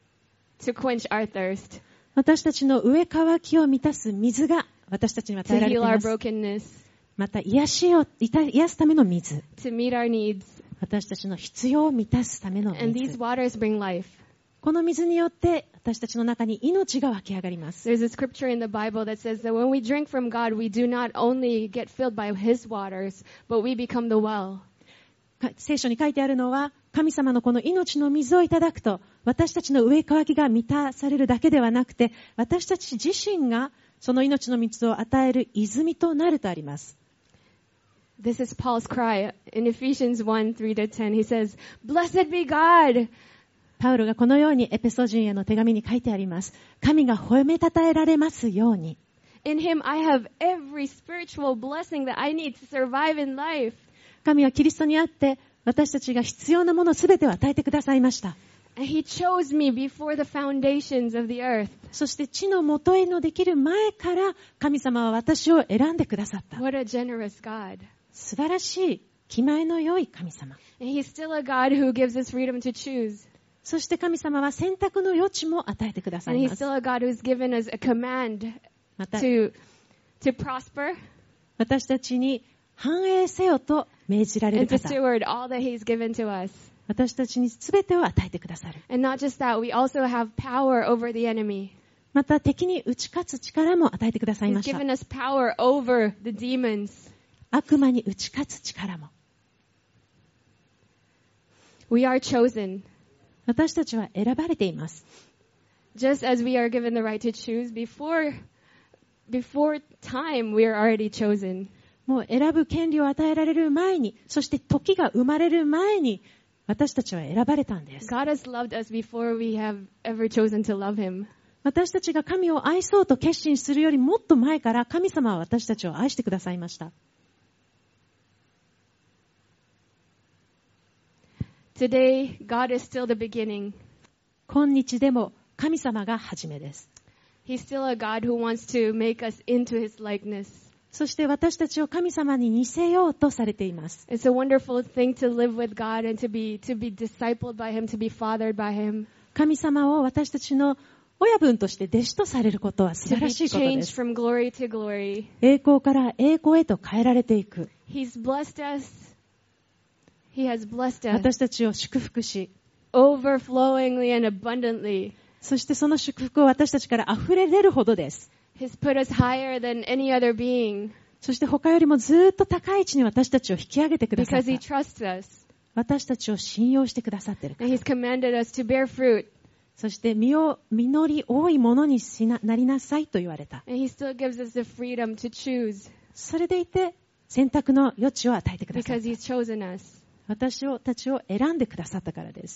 to quench our thirst, 私たちの上乾きを満たす水が私たちに与 to えられてい heal our ます。 brokenness, また癒すための水。 to meet our needs. 私たちの必要を満たすための And these 水。 waters bring life. この水によって私たちの中に命が湧き上がります。 There's a scripture in the Bible that says that when we drink from God, we do not only get filled by His waters, but we become the well. 聖書に書いてあるのは、神様のこの命の水をいただくと、私たちの上乾きが満たされるだけではなくて、私たち自身がその命の水を与える泉となるとあります。 This is Paul's cry in Ephesians 1:3-10. He says, Blessed be God! パウロがこのようにエペソ人への手紙に書いてあります。神が褒めたたえられますように。 In Him I have every spiritual blessing that I need to survive in life. 神はキリストにあって、私たちが必要なものすべてを与えてくださいました。 And He chose me before the foundations of the earth. そして地の元へのできる前から神様は私を選んでくださった。 What a generous God. 素晴らしい、気前の良い神様。 And He's still a God who gives us freedom to choose. そして神様は選択の余地も与えてくださ And い He's ます。 still a God who's given us a command また to prosper 私たちに繁栄せよと命じられる and to 方。 steward all that He's given to us. 私たちに全てを与えてくださる。 And not just that, we also have power over the enemy. また敵に打ち勝つ力も与えてください He's ました。 given us power over the demons. 悪魔に打ち勝つ力も。 We are chosen. 私たちは選ばれています。 Just as we are given the right to choose before time, we are already chosen. もう選ぶ権利を与えられる前に、そして時が生まれる前に、私たちは選ばれたんです。 God has loved us before we have ever chosen to love Him. 私たちが神を愛そうと決心するよりもっと前から神様は私たちを愛してくださいました。 Today, God is still the beginning. 今日でも神様が初めです。 He's still a God who wants to make us into His likeness. そして私たちを神様に似せようとされています。 It's a wonderful thing to live with God and to be discipled by Him, to be fathered by Him. 神様を私たちの親分として弟子とされることは素晴らしいことです。 from glory to glory. 栄光から栄光へと変えられていく。 He's blessed us. He has blessed us. 私たちを祝福し、 overflowingly and abundantly. そしてその祝福を私たちから溢れ出るほどです。 He's put us higher than any other being. そして他よりもずっと高い位置に私たちを引き上げてくださった。 Because He trusts us. 私たちを信用してくださっているから。 And He's commanded us to bear fruit. そして実り多いものになりなさいと言われた。 And He still gives us the freedom to choose. それでいて選択の余地を与えてくださった。 Because He's chosen us. 私たちを選んでくださったからです。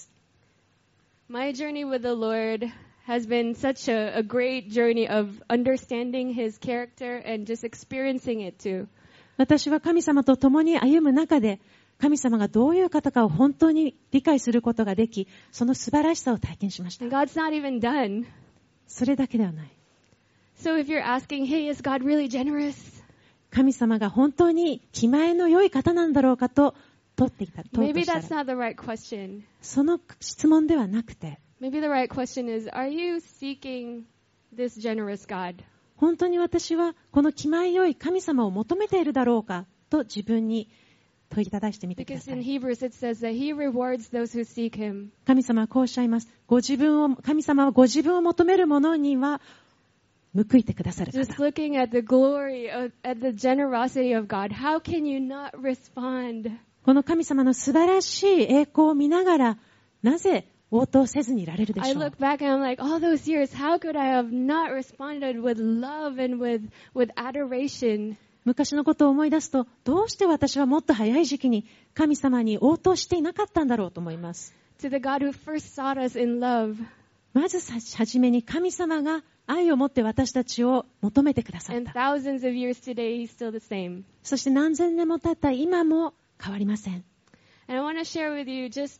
My journey with the Lord has been such a great journey of understanding His character and just experiencing it too. 私は神様と共に歩む中で、神様がどういう方かを本当に理解することができ、その素晴らしさを体験しました。 And God's not even done. それだけではない。 So if you're asking, hey, is God really generous? 神様が本当に気前の良い方なんだろうかと問っていた。 Maybe that's not the right question. その質問ではなくて、 Maybe the right question is, are you seeking this generous God? 本当に私はこの気前良い神様を求めているだろうかと自分に問いただしてみてください。 Because in Hebrews it says that He rewards those who seek Him. 神様はこうおっしゃいます。神様はご自分を求める者には報いてくださる方。 Just looking at the glory, at the generosity of God, how can you not respond? この神様の素晴らしい栄光を見ながら、なぜ応答せずにいられるでしょう。 I look back and I'm like, all those years, how could I have not responded with love and with adoration? 昔のことを思い出すと、どうして私はもっと早い時期に神様に応答していなかったんだろうと思います。 To the God who first sought us in love. まずはじめに神様が愛を持って私たちを求めてくださっ And た。 thousands of years today, He's still the same. そして何千年も経った今も変わりません。 And I want to share with you just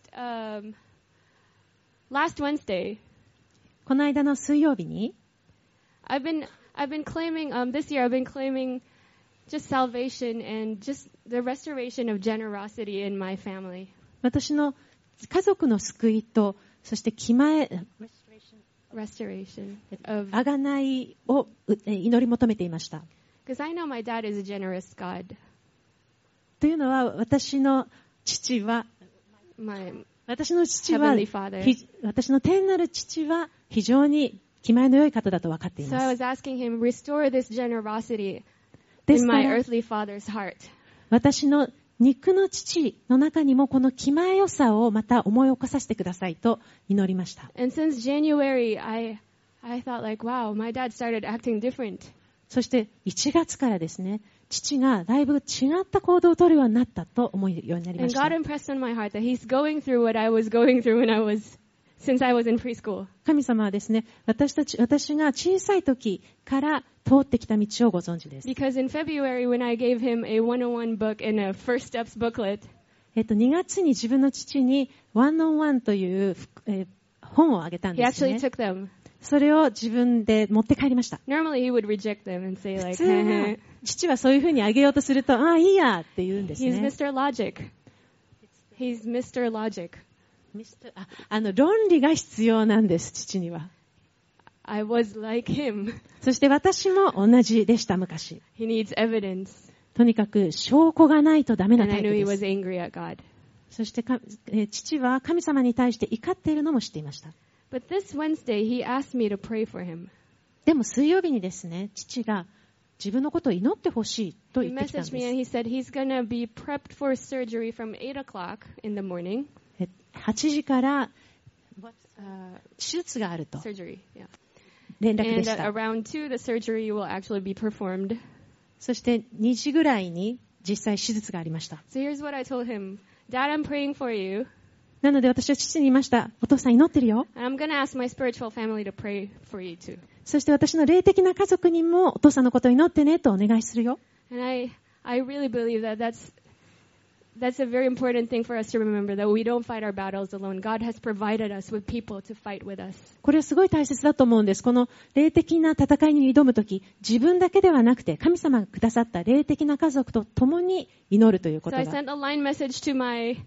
last Wednesday. この間の水曜日に、 I've been claiming this year. I've been claiming just salvation and just the restoration of generosity in my family. 私の家族の救いと、そして気前、 Restoration of. 贖いを祈り求めていました。 Because I know my dad is a generous God. というのは、私の父は、 My 私の父は Heavenly Father. 私の天なる父は非常に気前の良い方だと分かってい So I ます。 was asking Him, restore this generosity で in すか my ら、 earthly father's heart. 私の肉の父の中にもこの気前良さをまた思い起こさせてくださいと祈りました。 And since January, I thought like, wow, my dad started acting different. そして1月からですね、父がだいぶ違った行動をとるようになったと思うようになりま And した。 God impressed on my heart that He's going through what I was going through since I was in preschool. 神様はですね、私が小さい時から通ってきた道をご存知です。 Because in February, when I gave him a 101 book and a First Steps booklet, 2月に自分の父に101という、本をあげたん he ですね。 actually took them. それを自分で持って帰りました。 Normally, he would reject them and say 普 like, 通父はそういうふうにあげようとすると、ああ、いいやって言うんです he's ね。 Mr. Logic. He's Mr. Logic. 論理が必要なんです、父には。 I was like him. そして私も同じでした、昔。 He needs evidence. とにかく証拠がないとダメな And タ I イプ knew he で was す。 angry at God. そして父は神様に対して怒っているのも知っていました。 But this Wednesday, he asked me to pray for him. でも水曜日にですね、父が自分のことを祈ってほしいと He 言ってきたん messaged me で and す。 he said he's going to be prepped for surgery from 8 o'clock in the morning. 8時から手術があると surgery. Yeah. 連絡で And した。 around 2, the surgery will actually be performed. そして2時ぐらいに実際手術がありました。 So here's what I told him. Dad, I'm praying for you. なので私は父に言いました。お父さん祈ってるよ。 And I'm going to ask my spiritual family to pray for you too. そして私の霊的な家族にもお父さんのことを祈ってねとお願いするよ。 And I really believe that that's a very important thing for us to remember, that we don't fight our battles alone. God has provided us with people to fight with us. これはすごい大切だと思うんです。この霊的な戦いに挑むとき、自分だけではなくて神様がくださった霊的な家族と共に祈るというこ So と I が。 sent a line message to my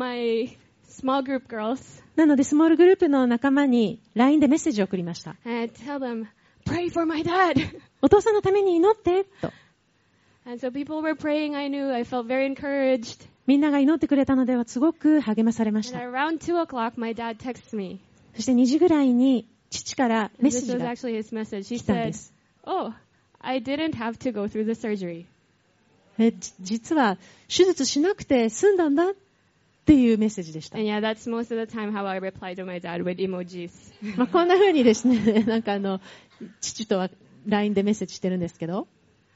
small group girls. なのでスモールグループの仲間に LINE でメッセージを送りました。 And I tell them, pray for my dad. お父さんのために祈ってと。 And so people were praying. I felt very encouraged. みんなが祈ってくれたのではすごく励まされまし And た。 around 2 o'clock, my dad texts me. そして2時ぐらいに父からメッ And セー this ジ was が actually his message. He 来たんで said, す。 oh, I didn't have to go through the surgery. 実は手術しなくて済んだんだっていうメッセージでした。 And yeah, that's most of the time how I reply to my dad with emojis. こんな風にですね、なんか父とは LINE でメッセージしてるんですけど、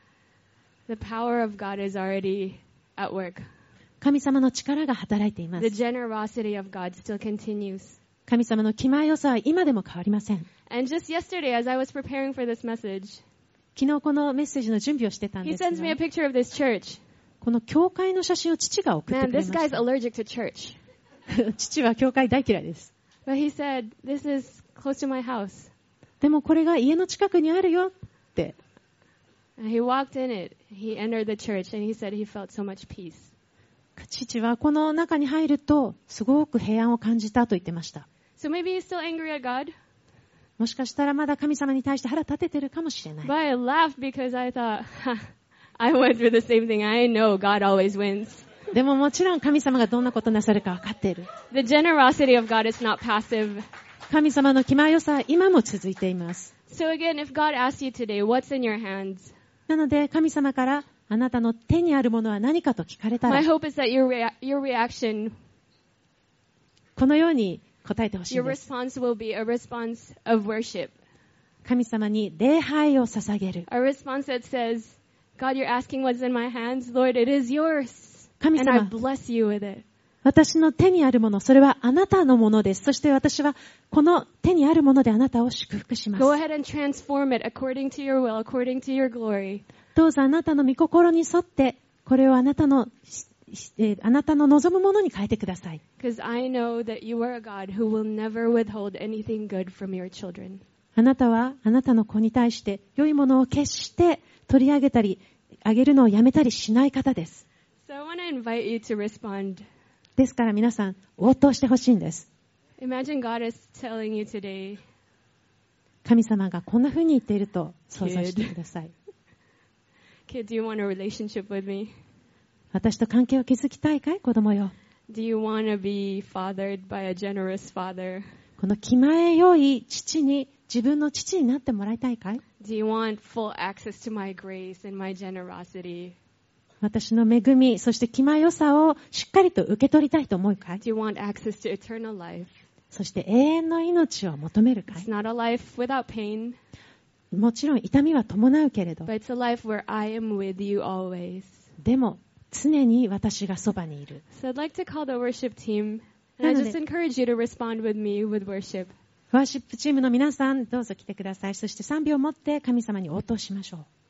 The power of God is already at work. 神様の力が働いていま The す。 generosity of God still continues. 神様の気前よさは今でも変わりません。 And just yesterday, as I was preparing for this message, 昨日このメッセージの準備をしてたん he ですが sends me a picture of this church. この教会の写真を父が送って Man, くれ this ま guy's した。 allergic to church. 父は教会大嫌いです。 But he said, this is close to my house. でもこれが家の近くにあるよって。 And he walked in it. He entered the church and he said he felt so much peace. 父はこの中に入るとすごく平安を感じたと言ってました。 So maybe he's still angry at God. もしかしたらまだ神様に対して腹立ててるかもしれない。 But I laughed because I thought, I went through the same thing. I know God always wins. でももちろん神様がどんなことなさるか分かっている。 The generosity of God is not passive. 神様の気前よさは今も続いています。 So again, if God asks you today, what's in your hands? なので神様からあなたの手にあるものは何かと聞かれたら My hope is that your reaction, このように答えてほしい your んです。 response will be a response of worship. 神様に礼拝を捧げる。 A response that says, God, you're asking what's in my hands. Lord, it is yours. 神 And I 様、 bless you with it. 私の手にあるもの、それはあなたのものです。そして私はこの手にあるものであなたを祝福します。 Go ahead and transform it according to your will, according to your glory. どうぞあなたの御心に沿って、これをあなたの望むものに変えてください。 Because I know that you are a God who will never withhold anything good from your children. あなたはあなたの子に対して良いものを決して取り上げたり、あげるのをやめたりしない方です。 So I want to invite you to respond. ですから皆さん、応答してほしいんです。 Imagine God is telling you today, 神様がこんな風に言っていると想像してください。 Kid, do you want a relationship with me? 私と関係を築きたいかい、子供よ。 Do you want to be fathered by a generous father? この気前よい父に、自分の父になってもらいたいかい？ Do you want full access to my grace and my generosity? 私の恵み、そして気前よさをしっかりと受け取りたいと思うかい？ Do you want access to eternal life? そして永遠の命を求めるか It's い？ not a life without pain, もちろん痛みは伴うけれど、 but it's a life where I am with you always. でも常に私がそばにいる。 So I'd like to call the worship team, and I just encourage you to respond with me with worship. ワーシップチームの皆さん、どうぞ来てください。そして3秒持って神様に応答しましょう。